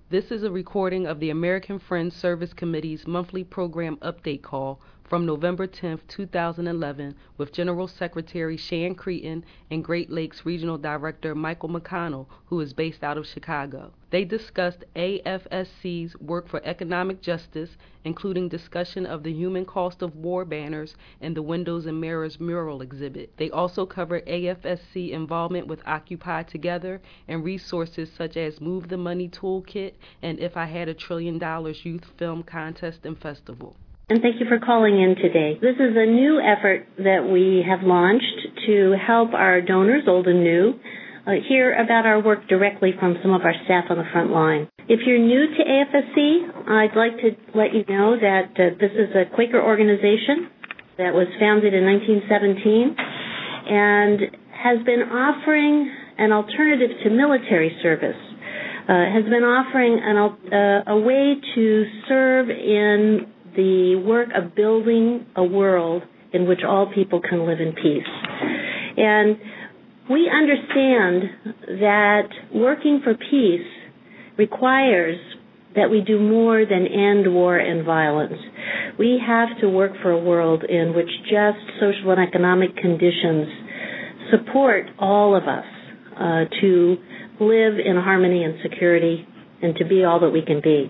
This is a recording of the American Friends Service Committee's monthly program update call from November 10, 2011, with General Secretary Shan Cretin and Great Lakes Regional Director Michael McConnell, who is based out of Chicago. They discussed AFSC's work for economic justice, including discussion of the human cost of war banners and the Windows and Mirrors mural exhibit. They also covered AFSC involvement with Occupy Together and resources such as Move the Money Toolkit and If I Had $1 Trillion Youth Film Contest and Festival. And thank you for calling in today. This is a new effort that we have launched to help our donors, old and new, hear about our work directly from some of our staff on the front line. If you're new to AFSC, I'd like to let you know that this is a Quaker organization that was founded in 1917 and has been offering an alternative to military service, has been offering a way to serve in the work of building a world in which all people can live in peace. And we understand that working for peace requires that we do more than end war and violence. We have to work for a world in which just social and economic conditions support all of us to live in harmony and security and to be all that we can be.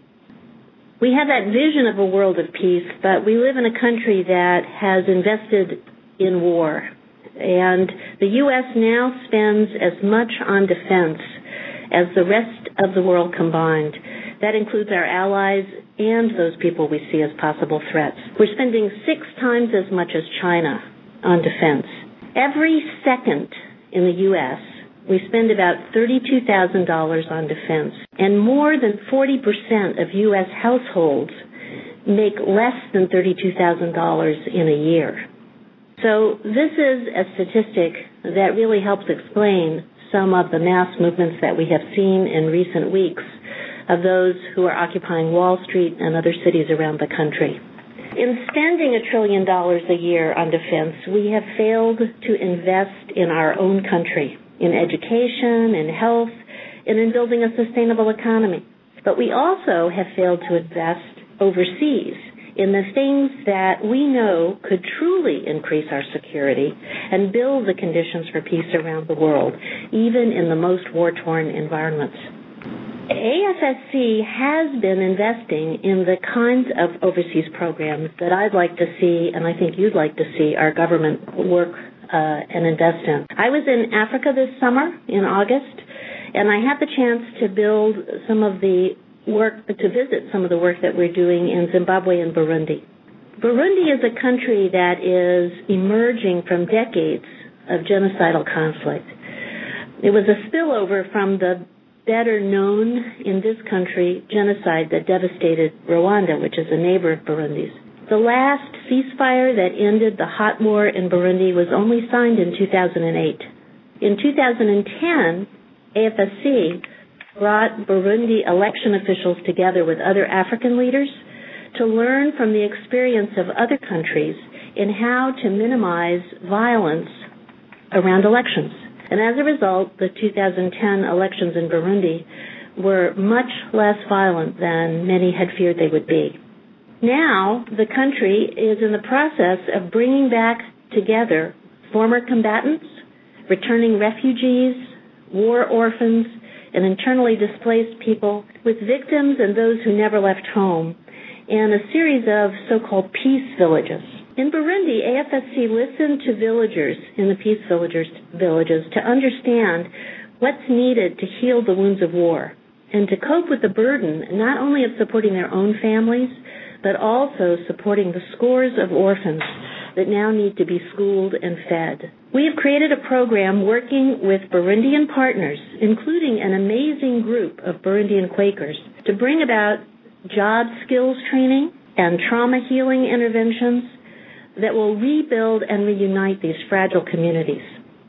We have that vision of a world of peace, but we live in a country that has invested in war. And the U.S. now spends as much on defense as the rest of the world combined. That includes our allies and those people we see as possible threats. We're spending 6 times as much as China on defense. Every second in the U.S., we spend about $32,000 on defense, and more than 40% of U.S. households make less than $32,000 in a year. So this is a statistic that really helps explain some of the mass movements that we have seen in recent weeks of those who are occupying Wall Street and other cities around the country. In spending $1 trillion a year on defense, we have failed to invest in our own country, in education, in health, and in building a sustainable economy. But we also have failed to invest overseas in the things that we know could truly increase our security and build the conditions for peace around the world, even in the most war-torn environments. AFSC has been investing in the kinds of overseas programs that I'd like to see, and I think you'd like to see our government work and invest in. I was in Africa this summer in August, and I had the chance to visit some of the work that we're doing in Zimbabwe and Burundi. Burundi is a country that is emerging from decades of genocidal conflict. It was a spillover from the better known in this country genocide that devastated Rwanda, which is a neighbor of Burundi's. The last ceasefire that ended the hot war in Burundi was only signed in 2008. In 2010, AFSC brought Burundi election officials together with other African leaders to learn from the experience of other countries in how to minimize violence around elections. And as a result, the 2010 elections in Burundi were much less violent than many had feared they would be. Now, the country is in the process of bringing back together former combatants, returning refugees, war orphans, and internally displaced people, with victims and those who never left home, and a series of so-called peace villages. In Burundi, AFSC listened to villagers in the peace villages to understand what's needed to heal the wounds of war and to cope with the burden not only of supporting their own families, but also supporting the scores of orphans that now need to be schooled and fed. We have created a program working with Burundian partners, including an amazing group of Burundian Quakers, to bring about job skills training and trauma healing interventions that will rebuild and reunite these fragile communities.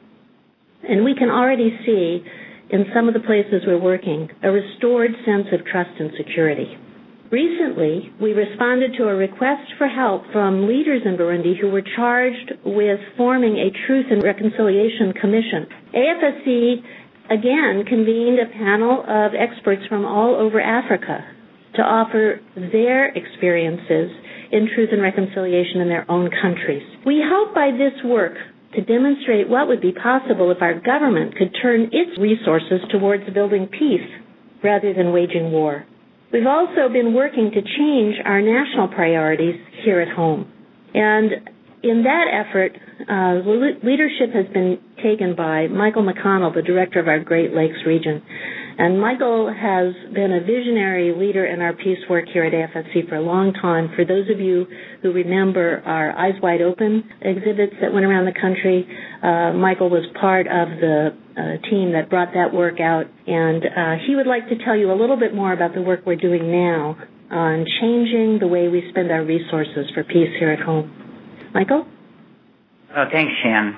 And we can already see in some of the places we're working a restored sense of trust and security. Recently, we responded to a request for help from leaders in Burundi who were charged with forming a Truth and Reconciliation Commission. AFSC again convened a panel of experts from all over Africa to offer their experiences in truth and reconciliation in their own countries. We hope by this work to demonstrate what would be possible if our government could turn its resources towards building peace rather than waging war. We've also been working to change our national priorities here at home. And in that effort, leadership has been taken by Michael McConnell, the director of our Great Lakes region. And Michael has been a visionary leader in our peace work here at AFSC for a long time. For those of you who remember our Eyes Wide Open exhibits that went around the country, Michael was part of the team that brought that work out. And he would like to tell you a little bit more about the work we're doing now on changing the way we spend our resources for peace here at home. Michael? Oh, thanks, Shan.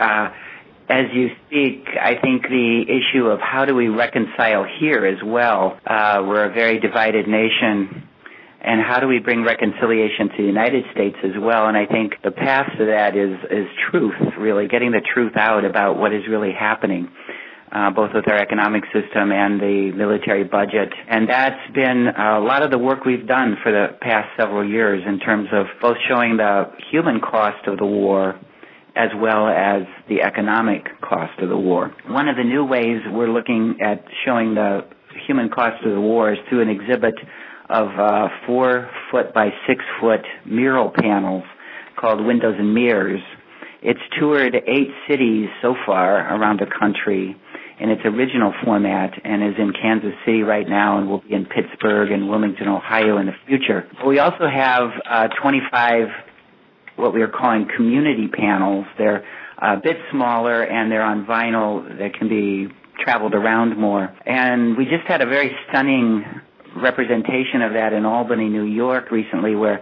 As you speak, I think the issue of how do we reconcile here as well, we're a very divided nation, and how do we bring reconciliation to the United States as well? And I think the path to that is truth, really, getting the truth out about what is really happening, both with our economic system and the military budget. And that's been a lot of the work we've done for the past several years in terms of both showing the human cost of the war as well as the economic cost of the war. One of the new ways we're looking at showing the human cost of the war is through an exhibit of 4-foot by 6-foot mural panels called Windows and Mirrors. It's toured 8 cities so far around the country in its original format and is in Kansas City right now and will be in Pittsburgh and Wilmington, Ohio in the future. We also have 25 what we are calling community panels. They're a bit smaller and they're on vinyl that can be traveled around more. And we just had a very stunning representation of that in Albany, New York recently, where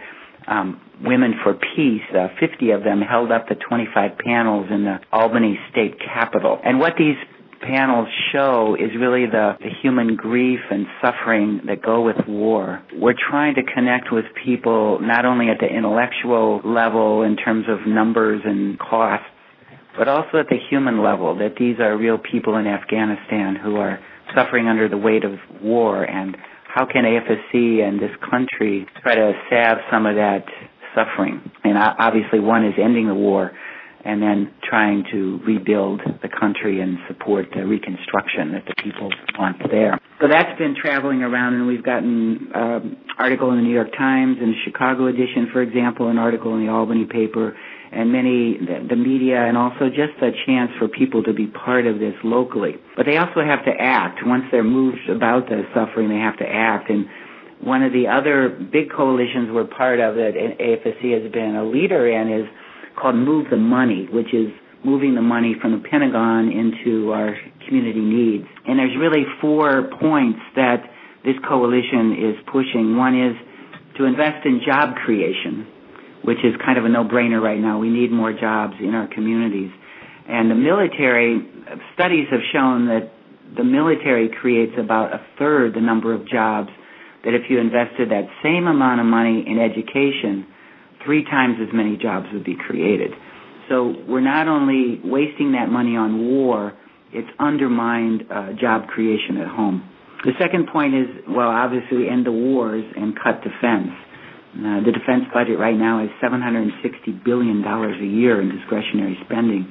Women for Peace, 50 of them, held up the 25 panels in the Albany State Capitol. And what these panels show is really the human grief and suffering that go with war. We're trying to connect with people not only at the intellectual level in terms of numbers and costs, but also at the human level, that these are real people in Afghanistan who are suffering under the weight of war, and how can AFSC and this country try to salve some of that suffering? And obviously one is ending the war, and then trying to rebuild the country and support the reconstruction that the people want there. So that's been traveling around, and we've gotten an article in the New York Times, in the Chicago edition, for example, an article in the Albany paper, and the media, and also just a chance for people to be part of this locally. But they also have to act. Once they're moved about the suffering, they have to act. And one of the other big coalitions we're part of that AFSC has been a leader in is called Move the Money, which is moving the money from the Pentagon into our community needs. And there's really 4 points that this coalition is pushing. One is to invest in job creation, which is kind of a no-brainer right now. We need more jobs in our communities. And the military, studies have shown that the military creates about 1/3 the number of jobs that if you invested that same amount of money in education, 3 times as many jobs would be created. So we're not only wasting that money on war, it's undermined job creation at home. The second point is, well, obviously end the wars and cut defense. The defense budget right now is $760 billion a year in discretionary spending.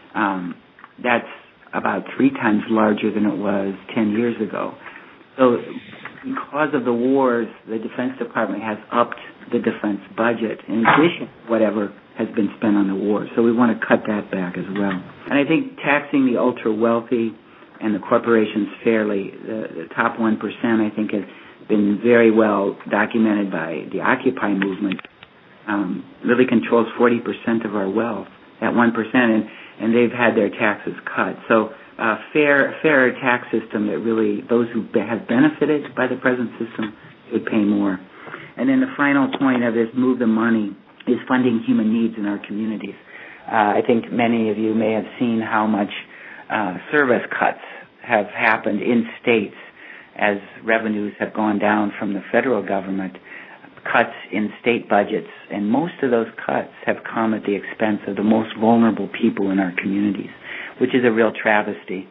That's about 3 times larger than it was 10 years ago. So because of the wars, the Defense Department has upped the defense budget in addition to whatever has been spent on the war. So we want to cut that back as well. And I think taxing the ultra-wealthy and the corporations fairly, the top 1%, I think, has been very well documented by the Occupy movement, really controls 40% of our wealth, that 1%, and they've had their taxes cut. So fair tax system that really those who have benefited by the present system would pay more. And then the final point of this Move the Money is funding human needs in our communities. I think many of you may have seen how much service cuts have happened in states as revenues have gone down from the federal government, cuts in state budgets, and most of those cuts have come at the expense of the most vulnerable people in our communities, which is a real travesty.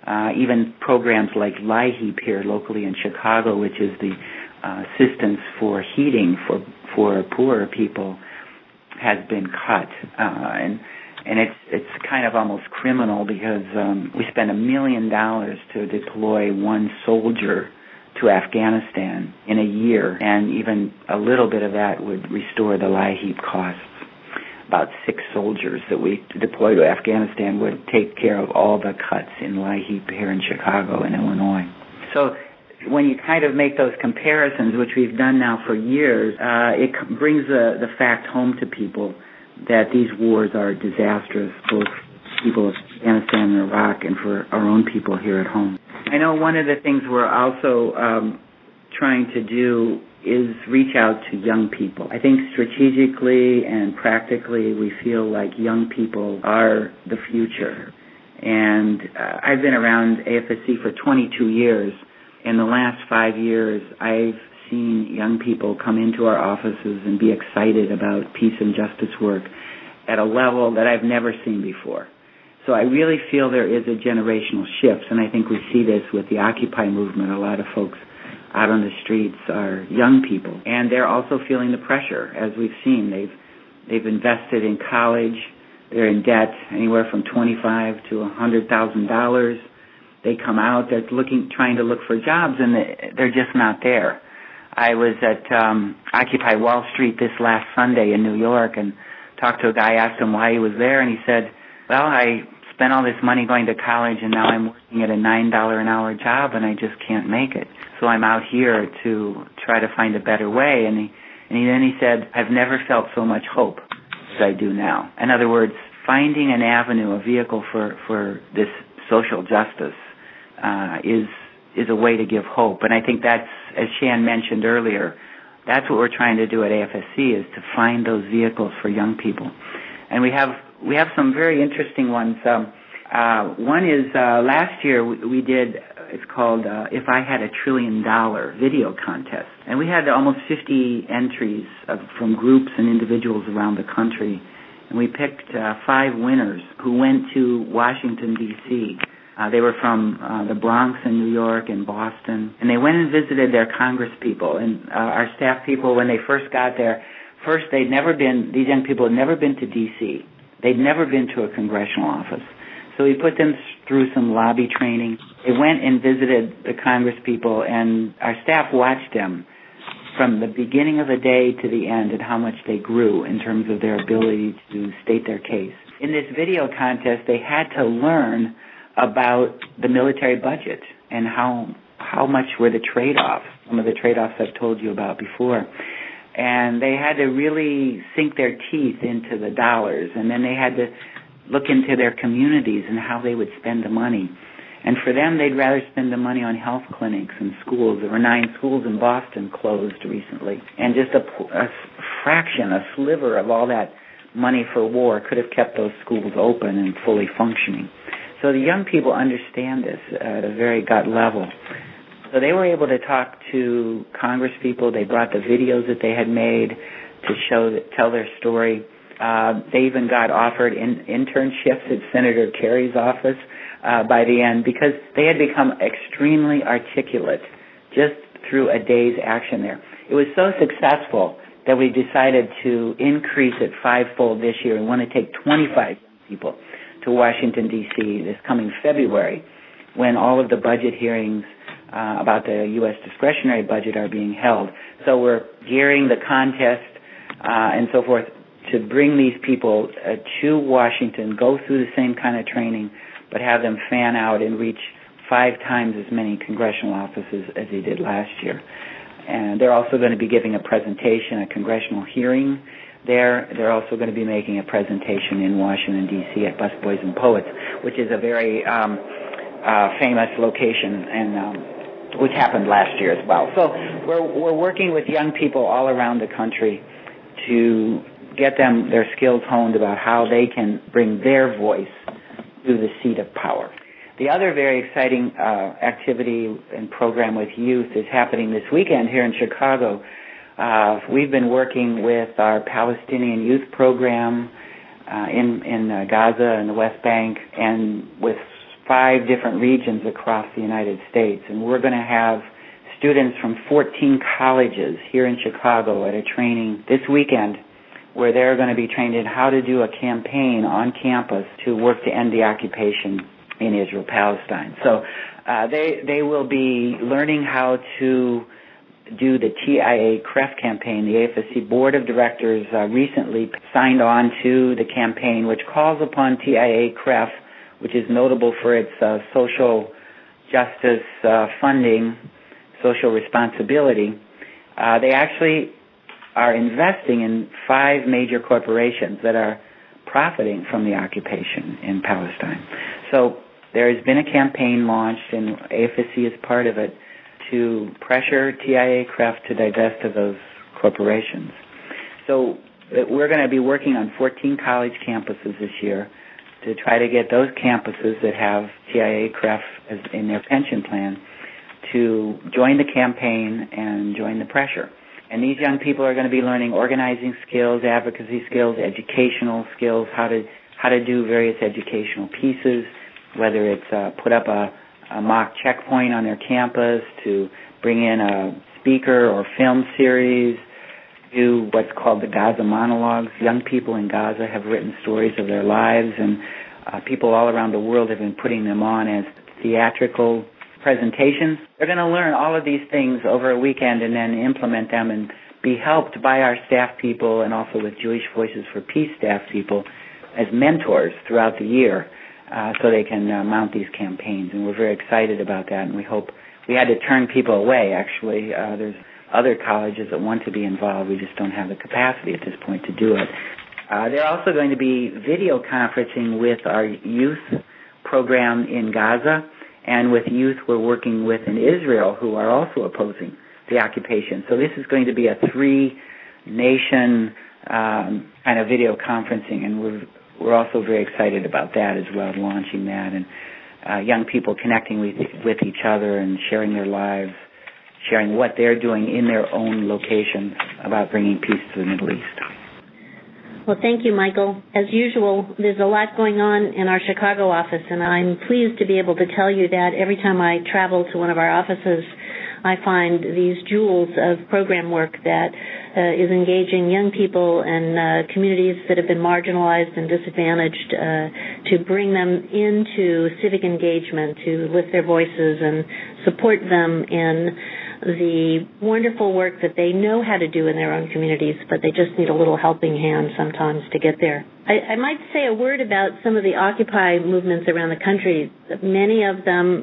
even programs like LIHEAP here locally in Chicago, which is the assistance for heating for poorer people, has been cut. And it's kind of almost criminal because we spend $1 million to deploy one soldier to Afghanistan in a year, and even a little bit of that would restore the LIHEAP costs. About 6 soldiers that we deploy to Afghanistan would take care of all the cuts in LIHEAP here in Chicago and Illinois. So when you kind of make those comparisons, which we've done now for years, it brings the fact home to people that these wars are disastrous, both people of Afghanistan and Iraq and for our own people here at home. I know one of the things we're also trying to do is reach out to young people. I think strategically and practically we feel like young people are the future. And I've been around AFSC for 22 years. In the last 5 years, I've seen young people come into our offices and be excited about peace and justice work at a level that I've never seen before. So I really feel there is a generational shift, and I think we see this with the Occupy movement. A lot of folks out on the streets are young people, and they're also feeling the pressure, as we've seen. They've invested in college. They're in debt anywhere from $25,000 to $100,000. They come out, they're trying to look for jobs, and they're just not there. I was at Occupy Wall Street this last Sunday in New York and talked to a guy, asked him why he was there, and he said, well, I spent all this money going to college, and now I'm working at a $9 an hour job, and I just can't make it. So I'm out here to try to find a better way. And then he said, I've never felt so much hope as I do now. In other words, finding an avenue, a vehicle for this social justice is a way to give hope. And I think that's, as Shan mentioned earlier, that's what we're trying to do at AFSC, is to find those vehicles for young people. And we have some very interesting ones. One is last year we did, it's called If I Had $1 Trillion video contest. And we had almost 50 entries from groups and individuals around the country. And we picked 5 winners who went to Washington, D.C. They were from the Bronx in New York and Boston. And they went and visited their Congress people. And our staff people, when they first got there, these young people had never been to D.C. They'd never been to a congressional office. So we put them through some lobby training. They went and visited the Congress people, and our staff watched them from the beginning of the day to the end and how much they grew in terms of their ability to state their case. In this video contest, they had to learn about the military budget and how much were the trade-offs, some of the trade-offs I've told you about before. And they had to really sink their teeth into the dollars, and then they had to look into their communities and how they would spend the money. And for them, they'd rather spend the money on health clinics and schools. There were 9 schools in Boston closed recently. And just a fraction, a sliver of all that money for war could have kept those schools open and fully functioning. So the young people understand this at a very gut level. So they were able to talk to Congress people. They brought the videos that they had made to tell their story. They even got offered internships at Senator Kerry's office by the end, because they had become extremely articulate just through a day's action there. It was so successful that we decided to increase it 5-fold this year and want to take 25 people to Washington, D.C. this coming February, when all of the budget hearings about the U.S. discretionary budget are being held. So we're gearing the contest and so forth to bring these people to Washington, go through the same kind of training, but have them fan out and reach 5 times as many congressional offices as they did last year. And they're also going to be giving a presentation, a congressional hearing there. They're also going to be making a presentation in Washington, D.C. at Busboys and Poets, which is a very famous location, and which happened last year as well. So we're working with young people all around the country to get them their skills honed about how they can bring their voice to the seat of power. The other very exciting activity and program with youth is happening this weekend here in Chicago. We've been working with our Palestinian youth program in Gaza and the West Bank, and with 5 different regions across the United States. And we're going to have students from 14 colleges here in Chicago at a training this weekend where they're going to be trained in how to do a campaign on campus to work to end the occupation in Israel-Palestine. So they will be learning how to do the TIA-CREF campaign. The AFSC Board of Directors recently signed on to the campaign, which calls upon TIA-CREF, which is notable for its social justice funding, social responsibility. They actually are investing in 5 major corporations that are profiting from the occupation in Palestine. So there has been a campaign launched, and AFSC is part of it, to pressure TIA-CREF to divest of those corporations. So we're going to be working on 14 college campuses this year to try to get those campuses that have TIA-CREF as in their pension plan to join the campaign and join the pressure. And these young people are going to be learning organizing skills, advocacy skills, educational skills, how to do various educational pieces, whether it's put up a mock checkpoint on their campus, to bring in a speaker or film series, do what's called the Gaza monologues. Young people in Gaza have written stories of their lives, and people all around the world have been putting them on as theatrical presentations. They're going to learn all of these things over a weekend and then implement them and be helped by our staff people and also with Jewish Voices for Peace staff people as mentors throughout the year so they can mount these campaigns. And we're very excited about that, and we hope. We had to turn people away, actually. There's other colleges that want to be involved. We just don't have the capacity at this point to do it. They're also going to be video conferencing with our youth program in Gaza and with youth we're working with in Israel who are also opposing the occupation. So this is going to be a 3-nation kind of video conferencing, and we're also very excited about that as well, launching that, and young people connecting with each other and sharing their lives, sharing what they're doing in their own locations about bringing peace to the Middle East. Well, thank you, Michael. As usual, there's a lot going on in our Chicago office, and I'm pleased to be able to tell you that every time I travel to one of our offices, I find these jewels of program work that is engaging young people and communities that have been marginalized and disadvantaged to bring them into civic engagement, to lift their voices and support them in the wonderful work that they know how to do in their own communities, but they just need a little helping hand sometimes to get there. I might say a word about some of the Occupy movements around the country. Many of them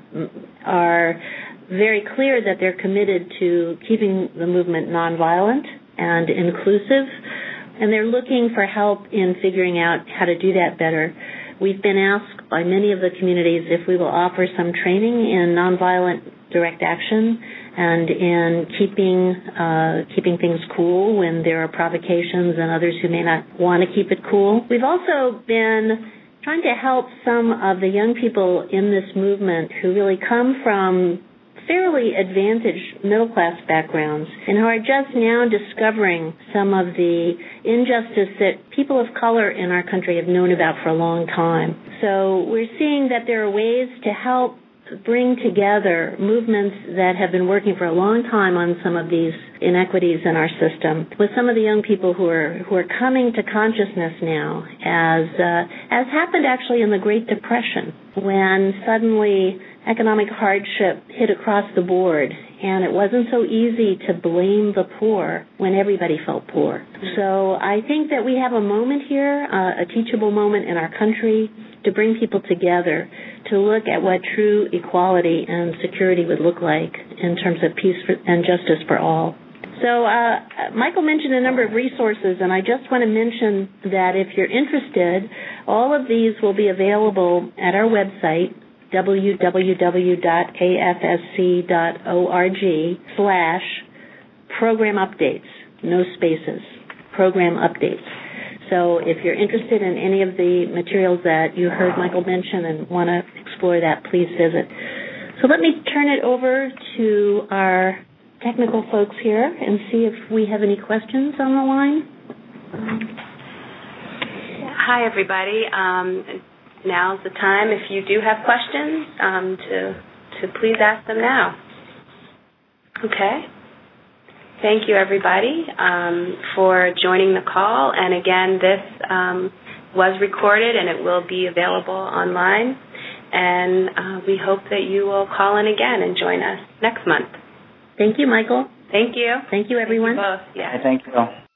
are very clear that they're committed to keeping the movement nonviolent and inclusive, and they're looking for help in figuring out how to do that better. We've been asked by many of the communities if we will offer some training in nonviolent direct action and in keeping things cool when there are provocations and others who may not want to keep it cool. We've also been trying to help some of the young people in this movement who really come from fairly advantaged middle-class backgrounds and who are just now discovering some of the injustice that people of color in our country have known about for a long time. So we're seeing that there are ways to help bring together movements that have been working for a long time on some of these inequities in our system with some of the young people who are coming to consciousness now, as happened actually in the Great Depression, when suddenly economic hardship hit across the board, and it wasn't so easy to blame the poor when everybody felt poor. So I think that we have a moment here, a teachable moment in our country, to bring people together to look at what true equality and security would look like in terms of peace and justice for all. So Michael mentioned a number of resources, and I just want to mention that if you're interested, all of these will be available at our website, www.afsc.org/program updates, no spaces, program updates. So if you're interested in any of the materials that you heard Michael mention and want to explore that, please visit. So let me turn it over to our technical folks here and see if we have any questions on the line. Hi, everybody. now's the time, if you do have questions, to please ask them now. Okay. Thank you, everybody, for joining the call. And again, this was recorded, and it will be available online. And we hope that you will call in again and join us next month. Thank you, Michael. Thank you. Thank you, everyone. Thank you both. Yeah. Thank you.